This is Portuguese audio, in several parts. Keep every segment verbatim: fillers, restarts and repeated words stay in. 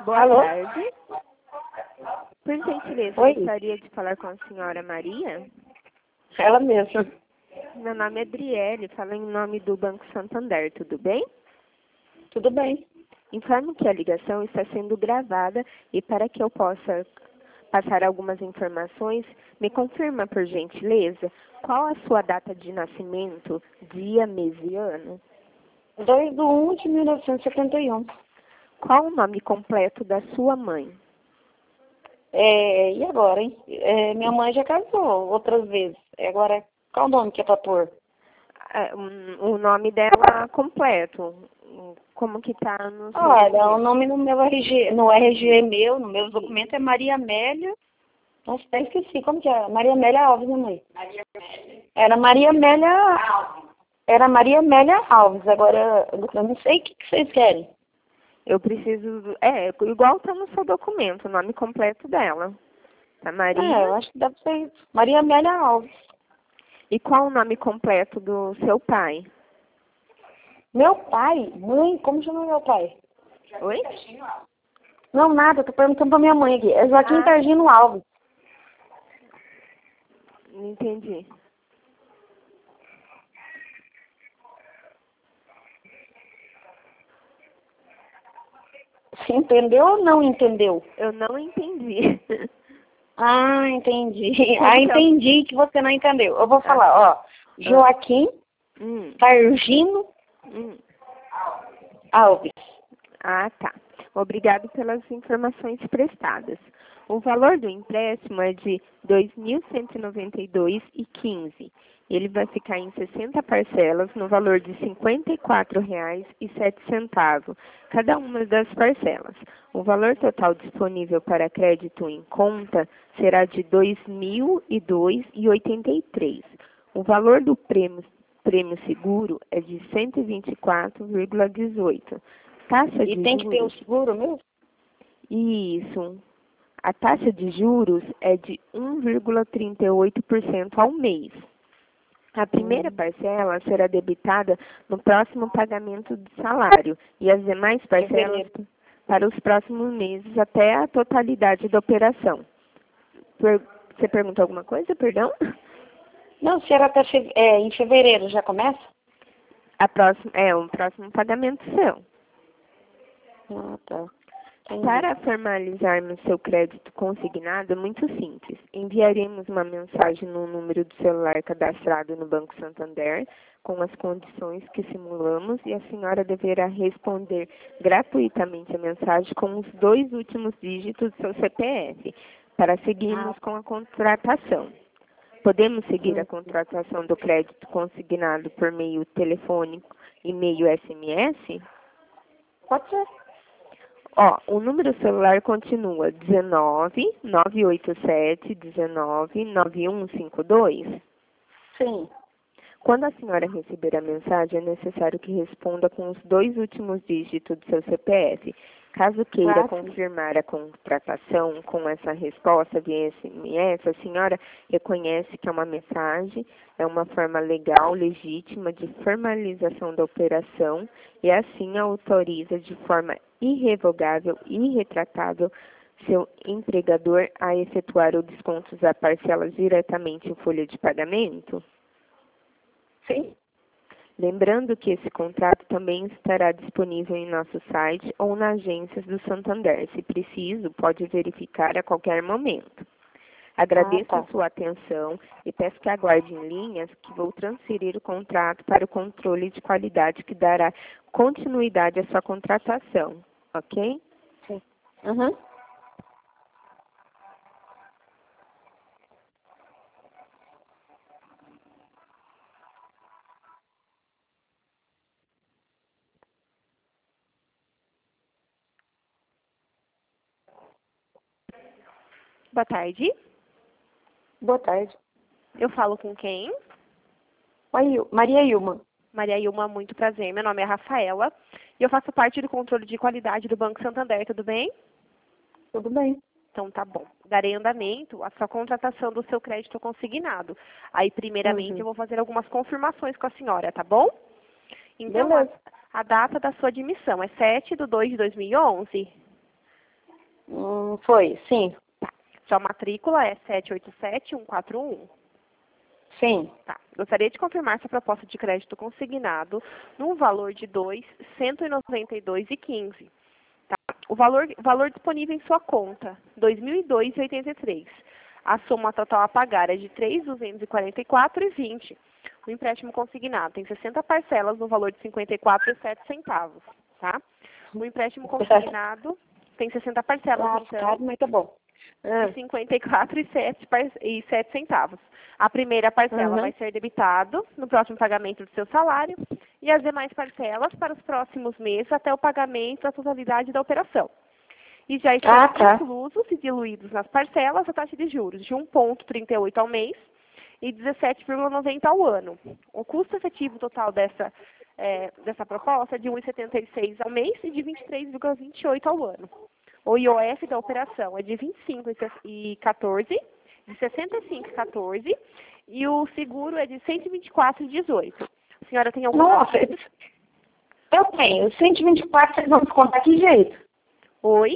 Boa Alô? tarde. Por gentileza, Oi? gostaria de falar com a senhora Maria? Ela mesma. Meu nome é Adriele, falo em nome do Banco Santander, tudo bem? Tudo bem. Informo que a ligação está sendo gravada e para que eu possa passar algumas informações, me confirma, por gentileza, qual a sua data de nascimento, dia, mês e ano? dois de um de mil novecentos e setenta e um. Qual o nome completo da sua mãe? É, e agora, hein? É, minha mãe já casou outras vezes. É, agora, qual o nome que é pra pôr? Ah, um, o nome dela completo. Como que tá no seu Olha, o documento? nome no meu R G, no R G meu, no meu documento é Maria Amélia. Nossa, até esqueci. Como que é? Maria Amélia Alves, minha mãe. Maria Amélia. Era Maria Amélia Alves. Era Maria Amélia Alves. Agora, eu não sei o que, que vocês querem. Eu preciso... É, igual tá no seu documento, o nome completo dela. Tá, É, eu Maria? acho que deve ser isso. Maria Amélia Alves. E qual o nome completo do seu pai? Meu pai? Mãe? Como chama meu pai? Oi? Não, nada. Tô perguntando pra minha mãe aqui. É Joaquim Ah, Targino Alves. não entendi. Você entendeu ou não entendeu? Eu não entendi. Ah, entendi. Como Ah, que é o... entendi que você não entendeu. Eu vou Ah, falar, ó. ah, Joaquim hum, Targino hum. Alves. Ah, tá. Obrigado pelas informações prestadas. O valor do empréstimo é de dois mil cento e noventa e dois reais e quinze centavos. Ele vai ficar em sessenta parcelas no valor de cinquenta e quatro reais e sete centavos, cada uma das parcelas. O valor total disponível para crédito em conta será de dois mil e dois reais e oitenta e três centavos. O valor do prêmio, prêmio seguro é de cento e vinte e quatro vírgula dezoito. Taxa E de tem que ter o juros, seguro mesmo? isso. A taxa de juros é de um vírgula trinta e oito por cento ao mês. A primeira Hum, parcela será debitada no próximo pagamento do salário e as demais parcelas fevereiro. para os próximos meses até a totalidade da operação. Per- Você perguntou alguma coisa, perdão? Não, se era até fe... é, em fevereiro, já começa? A próxima, é o próximo pagamento seu. Ah, tá. Entendi. Para formalizarmos seu crédito consignado, é muito simples. Enviaremos uma mensagem no número do celular cadastrado no Banco Santander, com as condições que simulamos, e a senhora deverá responder gratuitamente a mensagem com os dois últimos dígitos do seu C P F, para Ah, seguirmos com a contratação. Podemos seguir a hum. contratação do crédito consignado por meio telefônico, e-mail, S M S? Pode ser. Ó, o número celular continua dezenove, nove oito sete, dezenove, nove um cinco dois. Sim. Quando a senhora receber a mensagem, é necessário que responda com os dois últimos dígitos do seu C P F. Caso queira Ah, sim. confirmar a contratação com essa resposta de S M S, a senhora reconhece que é uma mensagem, é uma forma legal, legítima de formalização da operação e assim autoriza de forma irrevogável e irretratável seu empregador a efetuar o desconto da parcela diretamente em folha de pagamento? Sim. Lembrando que esse contrato também estará disponível em nosso site ou nas agências do Santander. Se preciso, pode verificar a qualquer momento. Ah, Agradeço a tá. sua atenção e peço que aguarde em linhas que vou transferir o contrato para o controle de qualidade que dará continuidade à sua contratação. Ok? Sim. Uhum. Boa tarde. Boa tarde. Eu falo com quem? Oi, Il- Maria Ilma. Maria Ilma, muito prazer. Meu nome é Rafaela e eu faço parte do controle de qualidade do Banco Santander, tudo bem? Tudo bem. Então tá bom. Darei andamento à sua contratação do seu crédito consignado. Aí, primeiramente, eu Uhum. vou fazer algumas confirmações com a senhora, tá bom? Então, a, Beleza. a data da sua admissão é sete de dois de dois mil e onze? Hum, foi, sim. Tá. Sua matrícula é sete oito sete um quatro um. Sim. Tá. Gostaria de confirmar sua proposta de crédito consignado num valor de dois mil cento e noventa e dois reais e quinze centavos. Tá. O valor, valor disponível em sua conta, dois mil e dois reais e oitenta e três centavos. A soma total a pagar é de três mil duzentos e quarenta e quatro reais e vinte centavos. O empréstimo consignado tem sessenta parcelas no valor de cinquenta e quatro reais e sete centavos. Tá? O empréstimo consignado tem sessenta parcelas, Ah, então, caro, mas tá bom. Ah, de cinquenta e quatro reais e sete centavos. A primeira parcela uhum. vai ser debitado no próximo pagamento do seu salário e as demais parcelas para os próximos meses até o pagamento da totalidade da operação. E já estão Ah, tá. inclusos e diluídos nas parcelas a taxa de juros de um vírgula trinta e oito ao mês e dezessete vírgula noventa ao ano. O custo efetivo total dessa, é, dessa proposta é de um vírgula setenta e seis ao mês e de vinte e três vírgula vinte e oito ao ano. O I O F da operação é de vinte e cinco e quatorze, de sessenta e cinco e quatorze, e o seguro é de cento e vinte e quatro e dezoito. A senhora tem alguma... Nossa, eu tenho. cento e vinte e quatro, vocês vão descontar que jeito? Oi?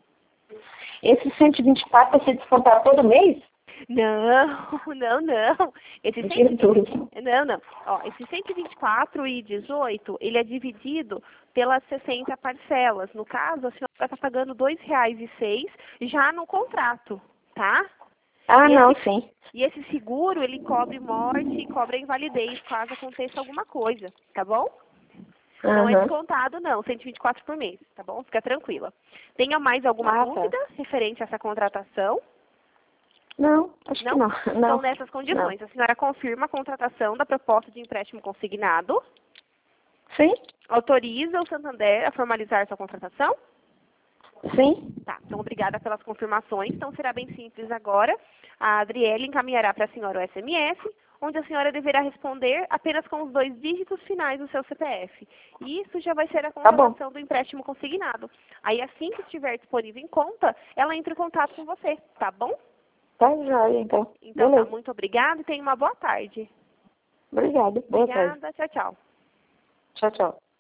Esse cento e vinte e quatro vai ser descontado todo mês? Não, não, não. Esse Jesus. Não, não. Ó, esse cento e vinte e quatro e dezoito, ele é dividido pelas sessenta parcelas. No caso, a senhora está pagando dois reais e seis já no contrato, tá? Ah, E não, esse, sim. e esse seguro, ele cobre morte e cobre invalidez, caso aconteça alguma coisa, tá bom? Não é Uhum. descontado, não, cento e vinte e quatro por mês, tá bom? Fica tranquila. Tenha mais alguma Ah, dúvida tá. referente a essa contratação? Não, acho Não? que não. Não. Então, nessas condições, Não. a senhora confirma a contratação da proposta de empréstimo consignado, Sim? autoriza o Santander a formalizar sua contratação? Sim? Tá, então obrigada pelas confirmações. Então será bem simples agora. A Adriele encaminhará para a senhora o S M S, onde a senhora deverá responder apenas com os dois dígitos finais do seu C P F. E isso já vai ser a Tá bom. contratação do empréstimo consignado. Aí assim que estiver disponível em conta, ela entra em contato com você, tá bom? Tá joia, então. Então tá, Beleza. muito obrigada e tenha uma boa tarde. Obrigada. Boa tarde. Obrigada, tchau, tchau. Tchau, tchau.